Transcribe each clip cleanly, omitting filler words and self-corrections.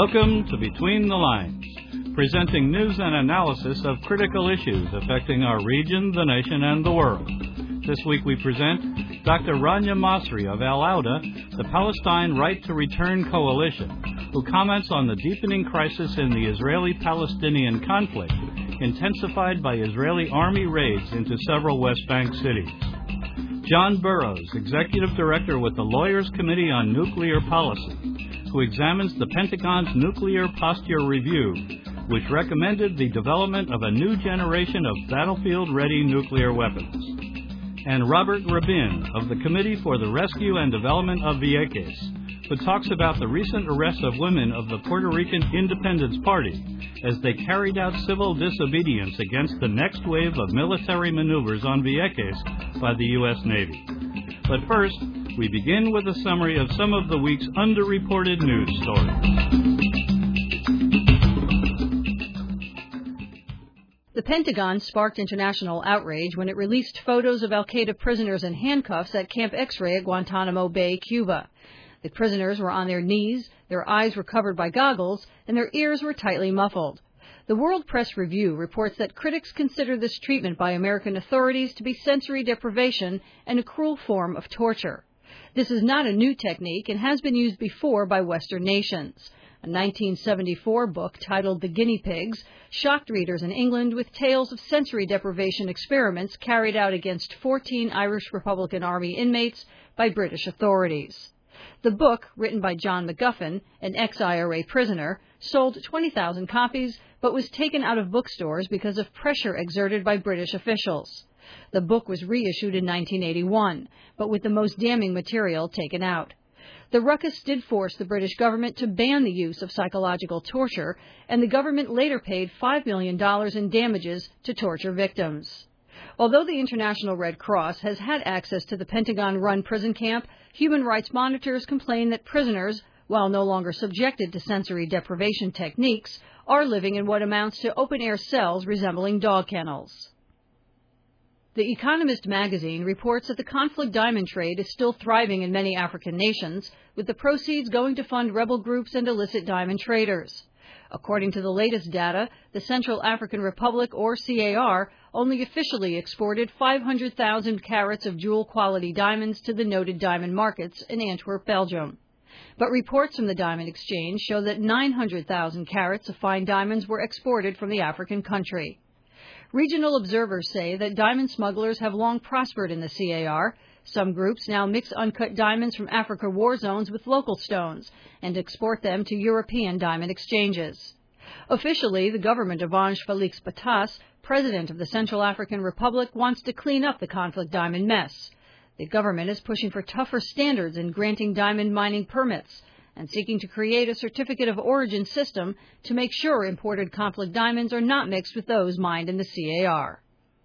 Welcome to Between the Lines, presenting news and analysis of critical issues affecting our region, the nation, and the world. This week we present Dr. Rania Masri of Al-Auda, the Palestine Right to Return Coalition, who comments on the deepening crisis in the Israeli-Palestinian conflict, intensified by Israeli army raids into several West Bank cities. John Burroughs, Executive Director with the Lawyers Committee on Nuclear Policy, who examines the Pentagon's Nuclear Posture Review, which recommended the development of a new generation of battlefield-ready nuclear weapons. And Robert Rabin of the Committee for the Rescue and Development of Vieques, who talks about the recent arrest of women of the Puerto Rican Independence Party as they carried out civil disobedience against the next wave of military maneuvers on Vieques by the U.S. Navy. But first, we begin with a summary of some of the week's underreported news stories. The Pentagon sparked international outrage when it released photos of al-Qaeda prisoners in handcuffs at Camp X-Ray at Guantanamo Bay, Cuba. The prisoners were on their knees, their eyes were covered by goggles, and their ears were tightly muffled. The World Press Review reports that critics consider this treatment by American authorities to be sensory deprivation and a cruel form of torture. This is not a new technique and has been used before by Western nations. A 1974 book titled The Guinea Pigs shocked readers in England with tales of sensory deprivation experiments carried out against 14 Irish Republican Army inmates by British authorities. The book, written by John McGuffin, an ex-IRA prisoner, sold 20,000 copies but was taken out of bookstores because of pressure exerted by British officials. The book was reissued in 1981, but with the most damning material taken out. The ruckus did force the British government to ban the use of psychological torture, and the government later paid $5 million in damages to torture victims. Although the International Red Cross has had access to the Pentagon-run prison camp, human rights monitors complain that prisoners, while no longer subjected to sensory deprivation techniques, are living in what amounts to open-air cells resembling dog kennels. The Economist magazine reports that the conflict diamond trade is still thriving in many African nations, with the proceeds going to fund rebel groups and illicit diamond traders. According to the latest data, the Central African Republic, or CAR, only officially exported 500,000 carats of jewel-quality diamonds to the noted diamond markets in Antwerp, Belgium. But reports from the Diamond Exchange show that 900,000 carats of fine diamonds were exported from the African country. Regional observers say that diamond smugglers have long prospered in the CAR. Some groups now mix uncut diamonds from Africa war zones with local stones and export them to European diamond exchanges. Officially, the government of Ange Felix Batas, president of the Central African Republic, wants to clean up the conflict diamond mess. The government is pushing for tougher standards in granting diamond mining permits and seeking to create a certificate of origin system to make sure imported conflict diamonds are not mixed with those mined in the CAR.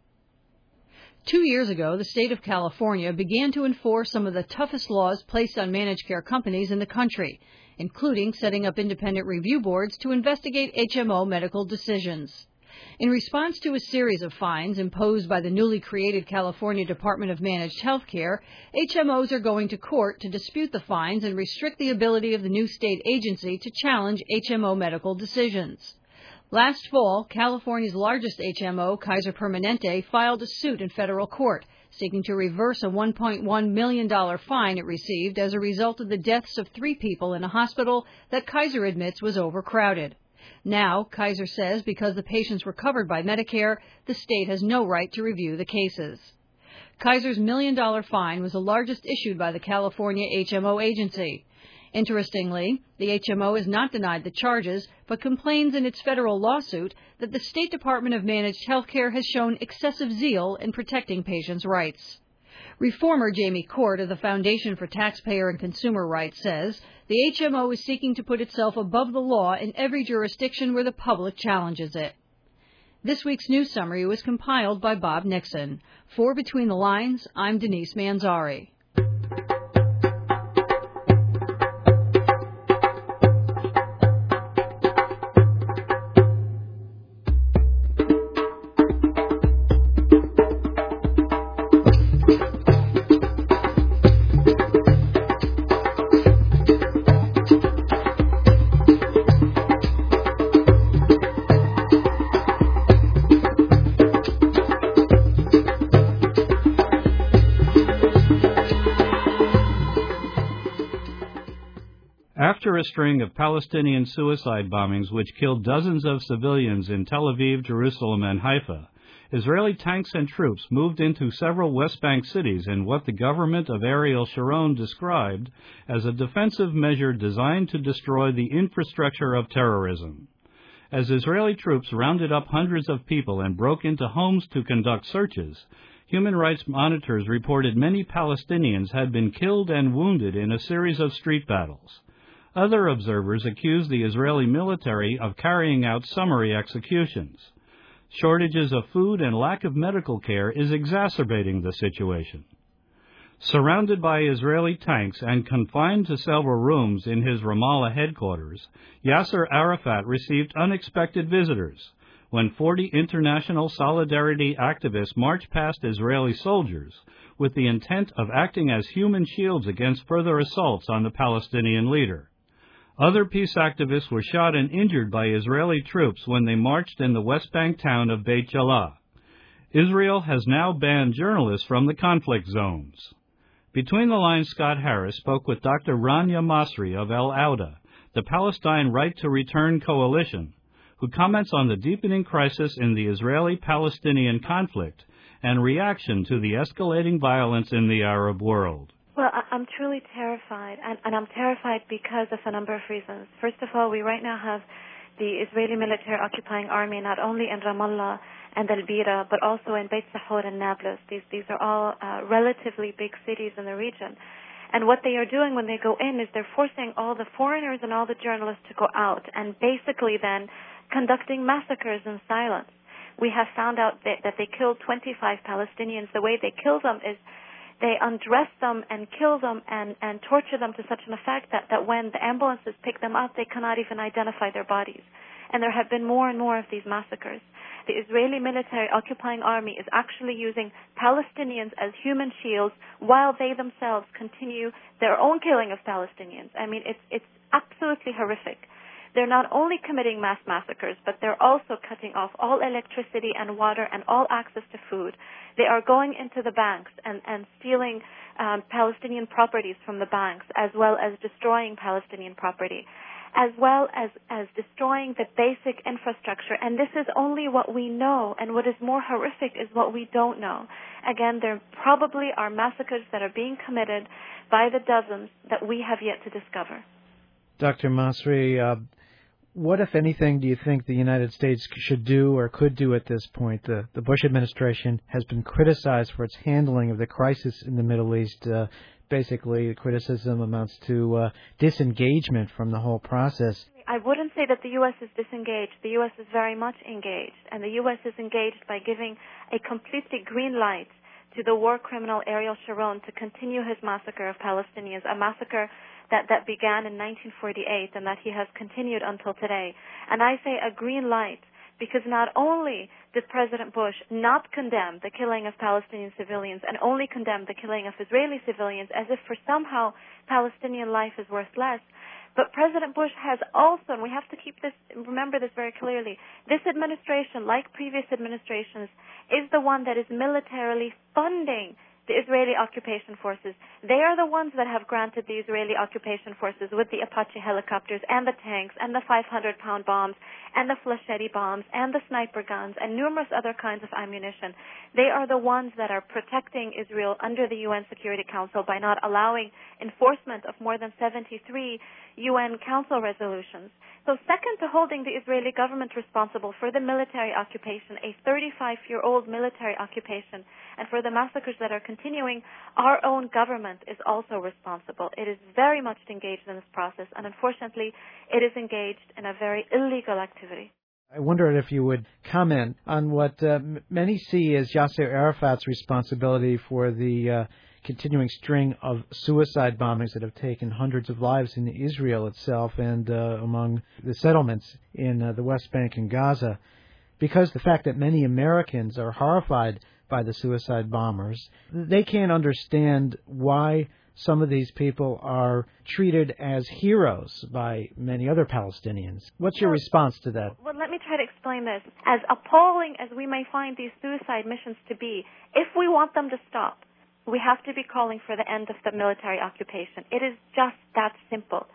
2 years ago, the state of California began to enforce some of the toughest laws placed on managed care companies in the country, including setting up independent review boards to investigate HMO medical decisions. In response to a series of fines imposed by the newly created California Department of Managed Healthcare, HMOs are going to court to dispute the fines and restrict the ability of the new state agency to challenge HMO medical decisions. Last fall, California's largest HMO, Kaiser Permanente, filed a suit in federal court, seeking to reverse a $1.1 million fine it received as a result of the deaths of 3 people in a hospital that Kaiser admits was overcrowded. Now, Kaiser says because the patients were covered by Medicare, the state has no right to review the cases. Kaiser's $1 million fine was the largest issued by the California HMO agency. Interestingly, the HMO has not denied the charges, but complains in its federal lawsuit that the State Department of Managed Healthcare has shown excessive zeal in protecting patients' rights. Reformer Jamie Court of the Foundation for Taxpayer and Consumer Rights says the HMO is seeking to put itself above the law in every jurisdiction where the public challenges it. This week's news summary was compiled by Bob Nixon. For Between the Lines, I'm Denise Manzari. After a string of Palestinian suicide bombings which killed dozens of civilians in Tel Aviv, Jerusalem, and Haifa, Israeli tanks and troops moved into several West Bank cities in what the government of Ariel Sharon described as a defensive measure designed to destroy the infrastructure of terrorism. As Israeli troops rounded up hundreds of people and broke into homes to conduct searches, human rights monitors reported many Palestinians had been killed and wounded in a series of street battles. Other observers accused the Israeli military of carrying out summary executions. Shortages of food and lack of medical care is exacerbating the situation. Surrounded by Israeli tanks and confined to several rooms in his Ramallah headquarters, Yasser Arafat received unexpected visitors. When 40 international solidarity activists marched past Israeli soldiers with the intent of acting as human shields against further assaults on the Palestinian leader. Other peace activists were shot and injured by Israeli troops when they marched in the West Bank town of Beit Jalah. Israel has now banned journalists from the conflict zones. Between the Lines, Scott Harris spoke with Dr. Rania Masri of Al Auda, the Palestine Right to Return Coalition, who comments on the deepening crisis in the Israeli-Palestinian conflict and reaction to the escalating violence in the Arab world. Well, I'm truly terrified, and I'm terrified because of a number of reasons. First of all, we right now have the Israeli military occupying army not only in Ramallah and Al-Bira, but also in Beit Sahur and Nablus. These are all relatively big cities in the region. And what they are doing when they go in is they're forcing all the foreigners and all the journalists to go out and basically then conducting massacres in silence. We have found out that they killed 25 Palestinians. The way they kill them is they undress them and kill them and torture them to such an effect that when the ambulances pick them up, they cannot even identify their bodies. And there have been more and more of these massacres. The Israeli military occupying army is actually using Palestinians as human shields while they themselves continue their own killing of Palestinians. I mean, it's absolutely horrific. They're not only committing mass massacres, but they're also cutting off all electricity and water and all access to food. They are going into the banks and stealing Palestinian properties from the banks, as well as destroying Palestinian property, as well as destroying the basic infrastructure. And this is only what we know, and what is more horrific is what we don't know. Again, there probably are massacres that are being committed by the dozens that we have yet to discover. Dr. Masri, what, if anything, do you think the United States should do or could do at this point? The Bush administration has been criticized for its handling of the crisis in the Middle East. Basically, the criticism amounts to disengagement from the whole process. I wouldn't say that the U.S. is disengaged. The U.S. is very much engaged, and the U.S. is engaged by giving a completely green light to the war criminal Ariel Sharon to continue his massacre of Palestinians, a massacre that began in 1948 and that he has continued until today. And I say a green light because not only did President Bush not condemn the killing of Palestinian civilians and only condemn the killing of Israeli civilians as if for somehow Palestinian life is worth less, but President Bush has also, and we have to remember this very clearly, this administration, like previous administrations, is the one that is militarily funding the Israeli occupation forces. They are the ones that have granted the Israeli occupation forces with the Apache helicopters and the tanks and the 500-pound bombs and the flechette bombs and the sniper guns and numerous other kinds of ammunition. They are the ones that are protecting Israel under the UN Security Council by not allowing enforcement of more than 73 UN Council resolutions. So second to holding the Israeli government responsible for the military occupation, a 35-year-old military occupation, and for the massacres that are continuing, our own government is also responsible. It is very much engaged in this process, and unfortunately, it is engaged in a very illegal activity. I wondered if you would comment on what many see as Yasser Arafat's responsibility for the continuing string of suicide bombings that have taken hundreds of lives in Israel itself and among the settlements in the West Bank and Gaza, because the fact that many Americans are horrified by the suicide bombers, they can't understand why some of these people are treated as heroes by many other Palestinians. What's your response to that? Well, let me try to explain this. As appalling as we may find these suicide missions to be, if we want them to stop, we have to be calling for the end of the military occupation. It is just that simple.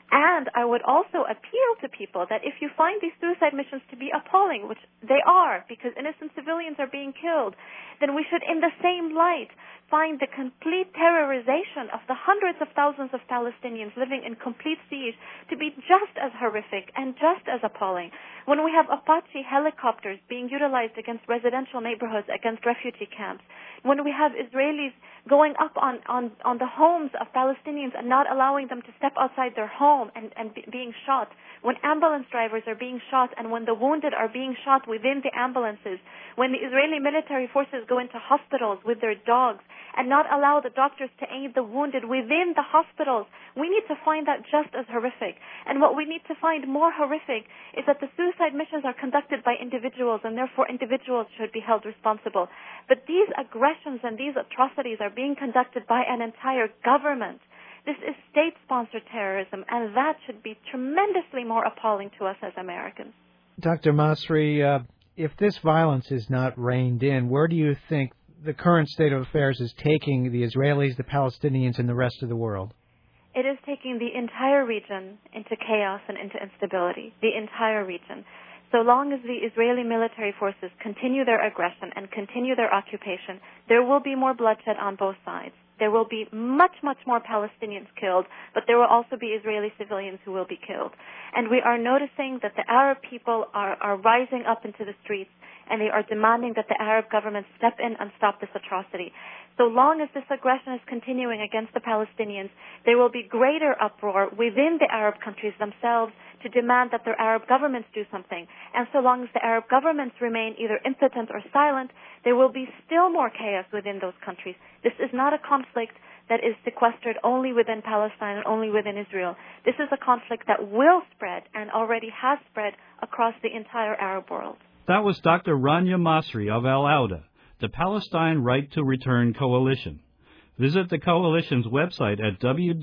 And I would also appeal to people that if you find these suicide missions to be appalling, which they are because innocent civilians are being killed, then we should, in the same light, find the complete terrorization of the hundreds of thousands of Palestinians living in complete siege to be just as horrific and just as appalling. When we have Apache helicopters being utilized against residential neighborhoods, against refugee camps, when we have Israelis going up on the homes of Palestinians and not allowing them to step outside their home and being shot, when ambulance drivers are being shot and when the wounded are being shot within the ambulances, when the Israeli military forces go into hospitals with their dogs and not allow the doctors to aid the wounded within the hospitals, we need to find that just as horrific. And what we need to find more horrific is that the suicide missions are conducted by individuals, and therefore individuals should be held responsible. But these aggressions and these atrocities are being conducted by an entire government. This is state-sponsored terrorism, and that should be tremendously more appalling to us as Americans. Dr. Masri, if this violence is not reined in, where do you think the current state of affairs is taking the Israelis, the Palestinians, and the rest of the world? It is taking the entire region into chaos and into instability, the entire region. So long as the Israeli military forces continue their aggression and continue their occupation, there will be more bloodshed on both sides. There will be much, much more Palestinians killed, but there will also be Israeli civilians who will be killed. And we are noticing that the Arab people are rising up into the streets, and they are demanding that the Arab government step in and stop this atrocity. So long as this aggression is continuing against the Palestinians, there will be greater uproar within the Arab countries themselves to demand that their Arab governments do something. And so long as the Arab governments remain either impotent or silent, there will be still more chaos within those countries. This is not a conflict that is sequestered only within Palestine and only within Israel. This is a conflict that will spread and already has spread across the entire Arab world. That was Dr. Rania Masri of Al-Auda, the Palestine Right to Return Coalition. Visit the coalition's website at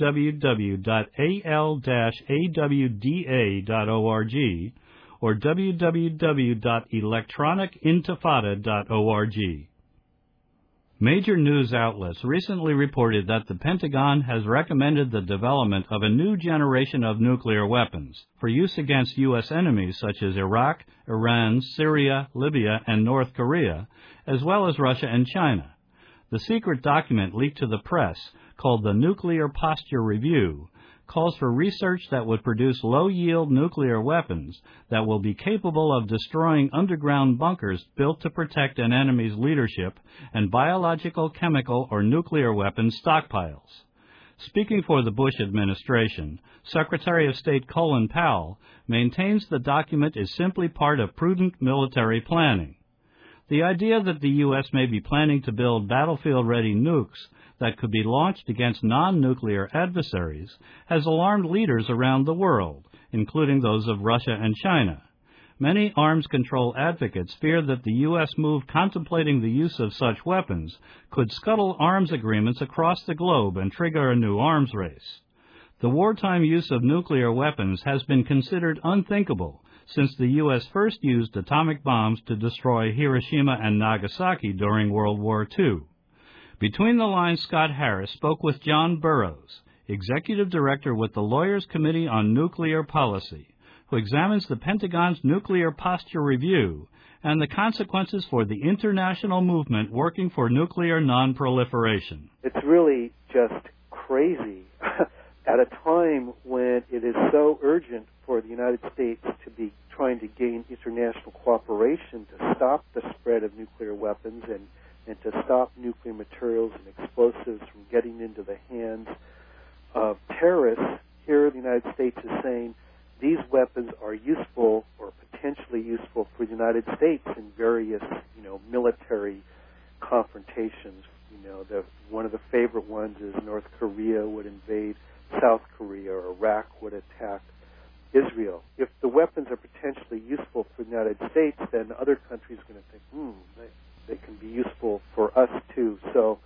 www.al-awda.org or www.electronicintifada.org. Major news outlets recently reported that the Pentagon has recommended the development of a new generation of nuclear weapons for use against U.S. enemies such as Iraq, Iran, Syria, Libya, and North Korea, as well as Russia and China. The secret document leaked to the press, called the Nuclear Posture Review, calls for research that would produce low-yield nuclear weapons that will be capable of destroying underground bunkers built to protect an enemy's leadership and biological, chemical, or nuclear weapons stockpiles. Speaking for the Bush administration, Secretary of State Colin Powell maintains the document is simply part of prudent military planning. The idea that the U.S. may be planning to build battlefield-ready nukes that could be launched against non-nuclear adversaries has alarmed leaders around the world, including those of Russia and China. Many arms control advocates fear that the U.S. move contemplating the use of such weapons could scuttle arms agreements across the globe and trigger a new arms race. The wartime use of nuclear weapons has been considered unthinkable since the U.S. first used atomic bombs to destroy Hiroshima and Nagasaki during World War II. Between the lines, Scott Harris spoke with John Burroughs, Executive Director with the Lawyers Committee on Nuclear Policy, who examines the Pentagon's Nuclear Posture Review and the consequences for the international movement working for nuclear non-proliferation. It's really just crazy at a time when it is so urgent for the United States to be trying to gain international cooperation to stop the spread of nuclear weapons and to stop nuclear materials and explosives from getting into the hands of terrorists. Here the United States is saying these weapons are useful or potentially useful for the United States in various, military confrontations. One of the favorite ones is North Korea would invade South Korea or Iraq would attack Israel. If the weapons are potentially useful for the United States, then other countries are going to think, they can be useful for us too. So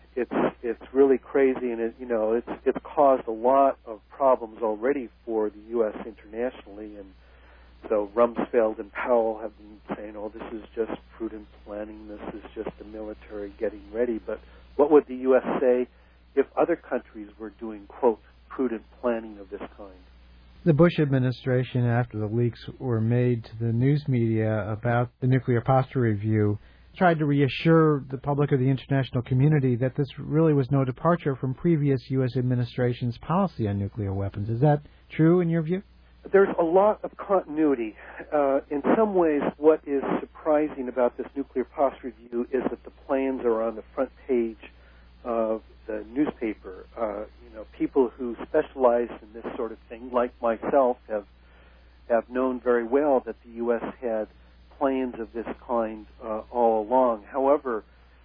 it's really crazy, and it's caused a lot of problems already for the U.S. internationally. And so Rumsfeld and Powell have been saying, this is just prudent planning, this is just the military getting ready. But what would the U.S. say if other countries were doing, quote, prudent planning of this kind? The Bush administration, after the leaks were made to the news media about the nuclear posture review, tried to reassure the public or the international community that this really was no departure from previous U.S. administration's policy on nuclear weapons. Is that true in your view? There's a lot of continuity. In some ways, what is surprising about this nuclear posture review is that the plans are on the front page of the newspaper. People who specialize in this sort of thing, like myself, have known very well that the U.S. had plans of this kind all along. However,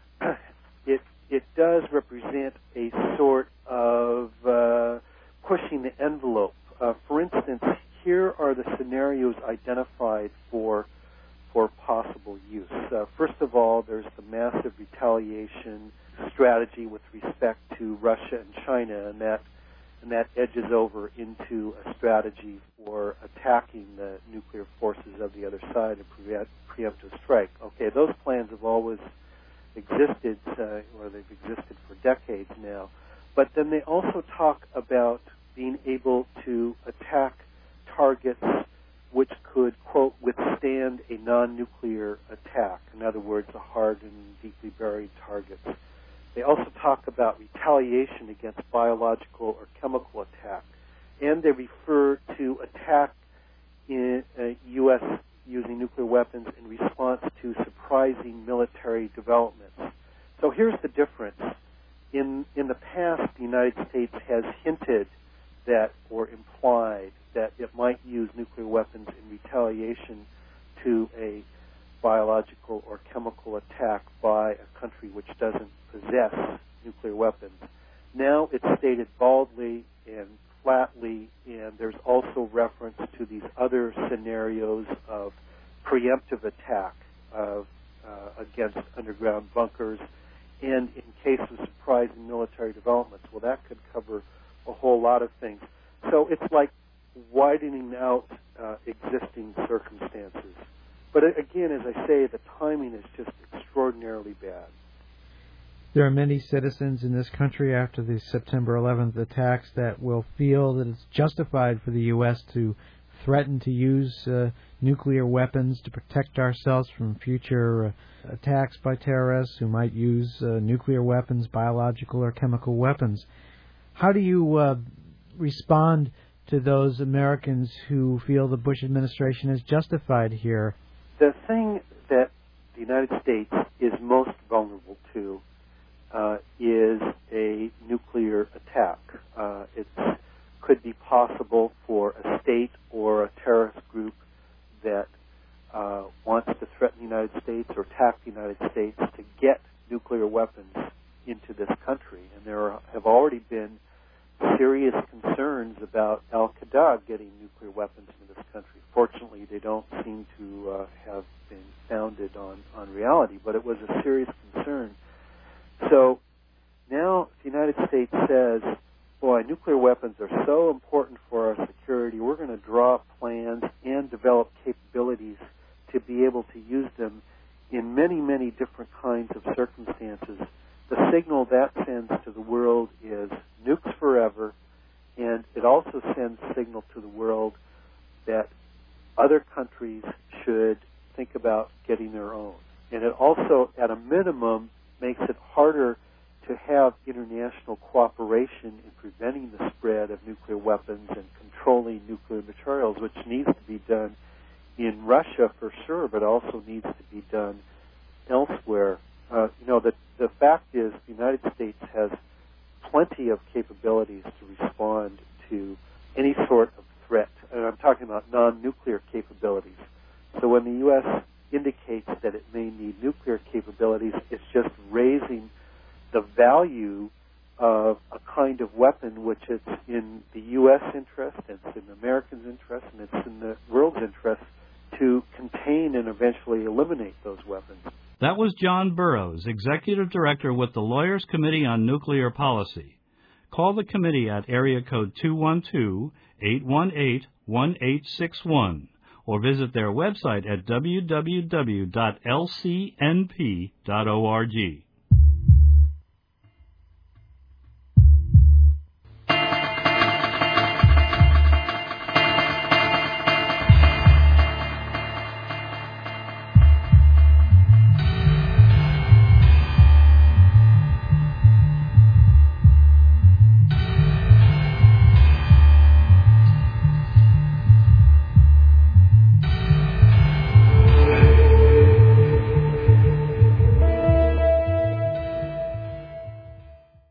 it does represent a sort of pushing the envelope. For instance, here are the scenarios identified for possible use. First of all, there's the massive retaliation strategy with respect to Russia and China, and that edges over into a strategy for attacking the nuclear forces of the other side and preemptive strike. Okay, those plans have always existed, or they've existed for decades now. But then they also talk about being able to attack targets which could, quote, withstand a non-nuclear attack. In other words, a hard and deeply buried target. They also talk about retaliation against biological or chemical attack. And they refer to attack in U.S. using nuclear weapons in response to surprising military developments. So here's the difference. In the past, the United States has hinted that, or implied, that it might use nuclear weapons in retaliation to a biological or chemical attack by a country which doesn't possess nuclear weapons. Now it's stated baldly and flatly, and there's also reference to these other scenarios of preemptive attack against underground bunkers, and in case of surprising military developments. Well, that could cover a whole lot of things. So it's like widening out existing circumstances. But again, as I say, the timing is just extraordinarily bad. There are many citizens in this country after the September 11th attacks that will feel that it's justified for the U.S. to threaten to use nuclear weapons to protect ourselves from future attacks by terrorists who might use nuclear weapons, biological or chemical weapons. How do you respond to those Americans who feel the Bush administration is justified here? The thing that the United States is most vulnerable to is a nuclear attack. It could be possible for a state or a terrorist group that wants to threaten the United States or attack the United States to get nuclear weapons into this country. And there have already been serious concerns about Al-Qaeda getting nuclear weapons into this country. Fortunately, they don't seem to have been founded on reality, but it was a serious concern. So now the United States says, boy, nuclear weapons are so important for our security, we're going to draw up plans and develop capabilities to be able to use them in many, many different kinds of circumstances. The signal that sends to the world is nukes forever, and it also sends a signal to the world that other countries should think about getting their own. And it also, at a minimum, makes it harder to have international cooperation in preventing the spread of nuclear weapons and controlling nuclear materials, which needs to be done in Russia for sure, but also needs to be done elsewhere. The fact is the United States has plenty of capabilities to respond to any sort of threat, and I'm talking about non-nuclear capabilities. So when the U.S. indicates that it may need nuclear capabilities, it's just raising the value of a kind of weapon which it's in the U.S. interest, it's in Americans' interest, and it's in the world's interest to contain and eventually eliminate those weapons. That was John Burroughs, Executive Director with the Lawyers Committee on Nuclear Policy. Call the committee at area code 212-818-1861 or visit their website at www.lcnp.org.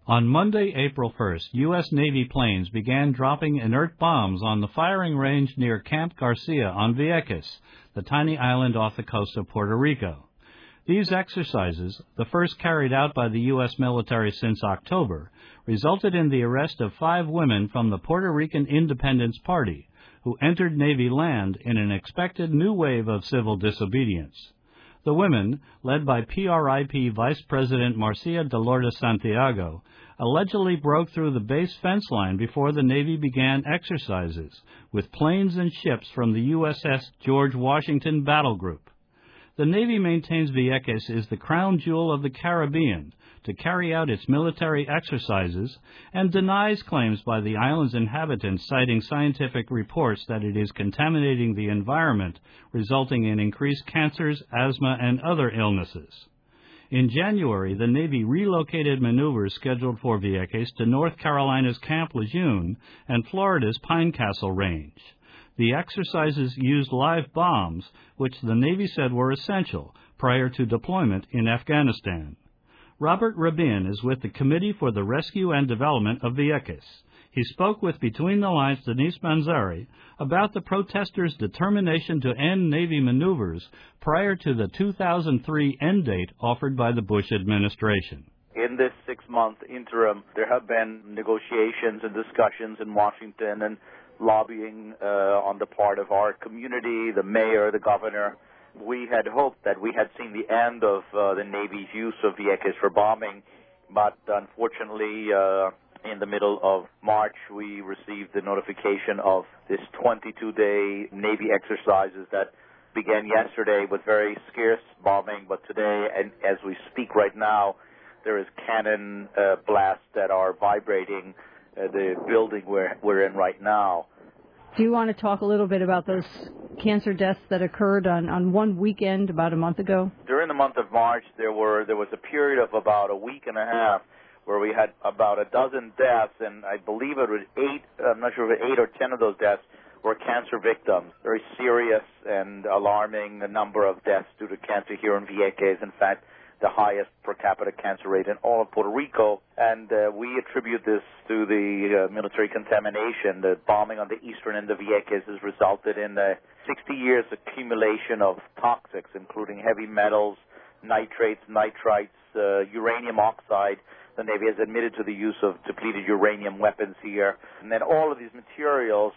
On Monday, April 1st, U.S. Navy planes began dropping inert bombs on the firing range near Camp Garcia on Vieques, the tiny island off the coast of Puerto Rico. These exercises, the first carried out by the U.S. military since October, resulted in the arrest of 5 women from the Puerto Rican Independence Party, who entered Navy land in an expected new wave of civil disobedience. The women, led by PRIP Vice President Marcia de Lourdes Santiago, allegedly broke through the base fence line before the Navy began exercises, with planes and ships from the USS George Washington Battle Group. The Navy maintains Vieques is the crown jewel of the Caribbean to carry out its military exercises and denies claims by the island's inhabitants, citing scientific reports that it is contaminating the environment, resulting in increased cancers, asthma, and other illnesses. In January, the Navy relocated maneuvers scheduled for Vieques to North Carolina's Camp Lejeune and Florida's Pine Castle Range. The exercises used live bombs, which the Navy said were essential prior to deployment in Afghanistan. Robert Rabin is with the Committee for the Rescue and Development of Vieques. He spoke with Between the Lines' Denise Manzari about the protesters' determination to end Navy maneuvers prior to the 2003 end date offered by the Bush administration. In this 6-month interim, there have been negotiations and discussions in Washington and lobbying on the part of our community, the mayor, the governor. We had hoped that we had seen the end of the Navy's use of Vieques for bombing, but unfortunately, in the middle of March, we received the notification of this 22-day Navy exercises that began yesterday with very scarce bombing, but today, and as we speak right now, there is cannon blasts that are vibrating the building we're in right now. Do you want to talk a little bit about those cancer deaths that occurred on one weekend about a month ago? During the month of March, there was a period of about a week and a half where we had about a dozen deaths, and I believe it was 8, I'm not sure if 8 or 10 of those deaths were cancer victims. Very serious and alarming number of deaths due to cancer here in Vieques. In fact, the highest per capita cancer rate in all of Puerto Rico, and we attribute this to the military contamination. The bombing on the eastern end of Vieques has resulted in 60 years accumulation of toxics, including heavy metals, nitrates, nitrites, uranium oxide. The Navy has admitted to the use of depleted uranium weapons here. And then all of these materials,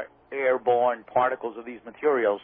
airborne particles of these materials,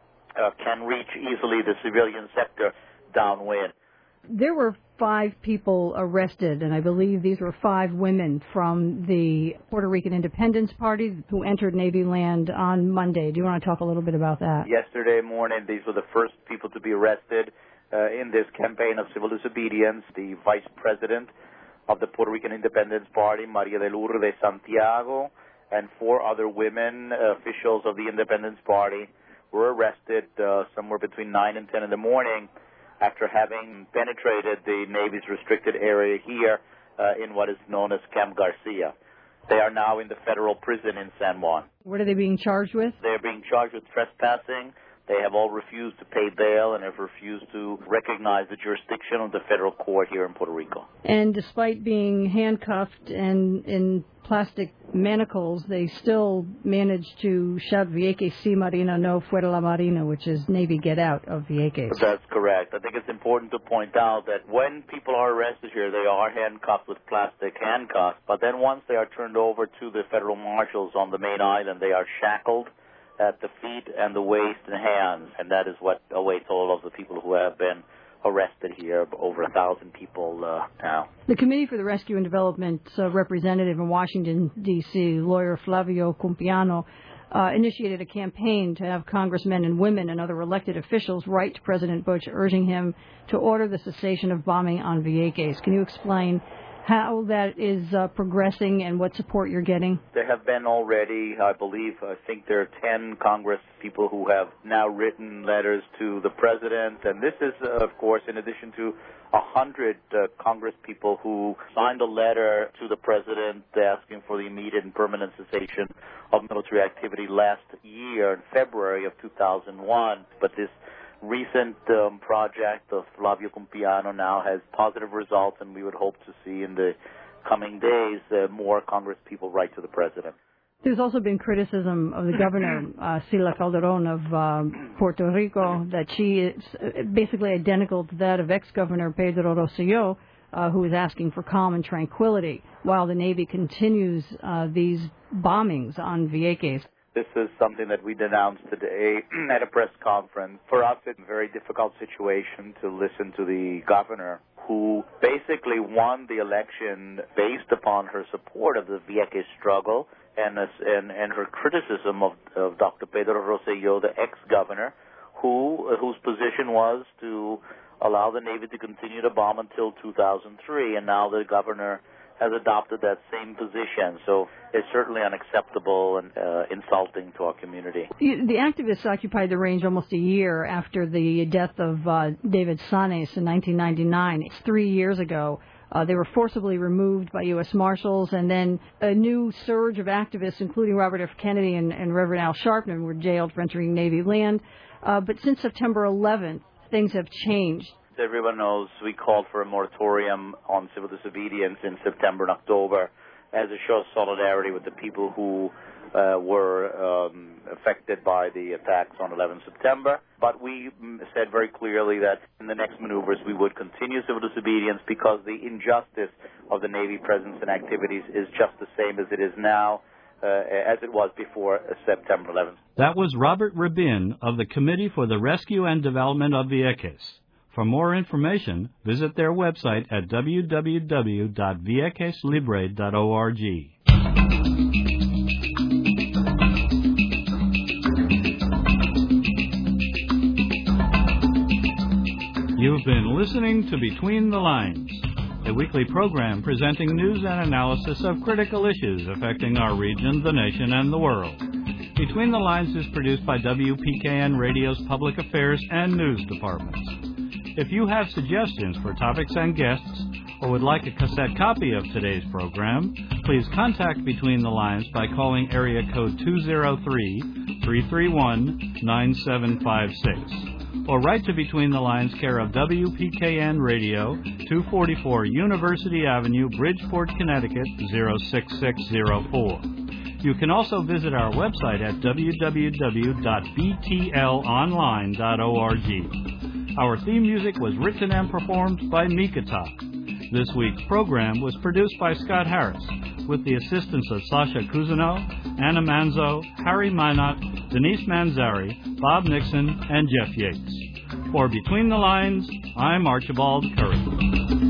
can reach easily the civilian sector downwind. There were 5 people arrested, and I believe these were 5 women from the Puerto Rican Independence Party who entered Navy land on Monday. Do you want to talk a little bit about that? Yesterday morning, these were the first people to be arrested in this campaign of civil disobedience. The vice president of the Puerto Rican Independence Party, Maria de Lourdes Santiago, and 4 other women officials of the Independence Party were arrested somewhere between 9 and 10 in the morning after having penetrated the Navy's restricted area here in what is known as Camp Garcia. They are now in the federal prison in San Juan. What are they being charged with? They're being charged with trespassing. They have all refused to pay bail and have refused to recognize the jurisdiction of the federal court here in Puerto Rico. And despite being handcuffed and in plastic manacles, they still managed to shout Vieques si Marina, no fuera la Marina, which is Navy get out of Vieques. That's correct. I think it's important to point out that when people are arrested here, they are handcuffed with plastic handcuffs, but then once they are turned over to the federal marshals on the main island, they are shackled at the feet and the waist and hands, and that is what awaits all of the people who have been arrested here, over 1,000 people now. The Committee for the Rescue and Development's representative in Washington, D.C., lawyer Flavio Compiano, initiated a campaign to have congressmen and women and other elected officials write to President Bush urging him to order the cessation of bombing on Vieques. Can you explain how that is progressing and what support you're getting? There have been already, I think there are 10 Congress people who have now written letters to the President. And this is, of course, in addition to 100 Congress people who signed a letter to the President asking for the immediate and permanent cessation of military activity last year in February of 2001. But this recent project of Flavio Compiano now has positive results, and we would hope to see in the coming days, more Congress people write to the president. There's also been criticism of the governor, Sila Calderon of Puerto Rico, that she is basically identical to that of ex-governor Pedro Rosselló, who is asking for calm and tranquility while the Navy continues these bombings on Vieques. This is something that we denounced today at a press conference. For us, it's a very difficult situation to listen to the governor, who basically won the election based upon her support of the Vieques struggle and her criticism of Dr. Pedro Rosselló, the ex-governor, whose position was to allow the Navy to continue to bomb until 2003, and now the governor has adopted that same position. So it's certainly unacceptable and insulting to our community. The activists occupied the range almost a year after the death of David Sanes in 1999. It's 3 years ago. They were forcibly removed by U.S. Marshals, and then a new surge of activists, including Robert F. Kennedy and Reverend Al Sharpton, were jailed for entering Navy land. But since September 11th, things have changed. Everyone knows we called for a moratorium on civil disobedience in September and October as a show of solidarity with the people who were affected by the attacks on 11 September. But we said very clearly that in the next maneuvers we would continue civil disobedience because the injustice of the Navy presence and activities is just the same as it is now, as it was before September 11th. That was Robert Rabin of the Committee for the Rescue and Development of Vieques. For more information, visit their website at www.viequeslibre.org. You've been listening to Between the Lines, a weekly program presenting news and analysis of critical issues affecting our region, the nation, and the world. Between the Lines is produced by WPKN Radio's Public Affairs and News Departments. If you have suggestions for topics and guests, or would like a cassette copy of today's program, please contact Between the Lines by calling area code 203-331-9756, or write to Between the Lines, care of WPKN Radio, 244 University Avenue, Bridgeport, Connecticut, 06604. You can also visit our website at www.btlonline.org. Our theme music was written and performed by Mika Talk. This week's program was produced by Scott Harris, with the assistance of Sasha Cousineau, Anna Manzo, Harry Minot, Denise Manzari, Bob Nixon, and Jeff Yates. For Between the Lines, I'm Archibald Curry.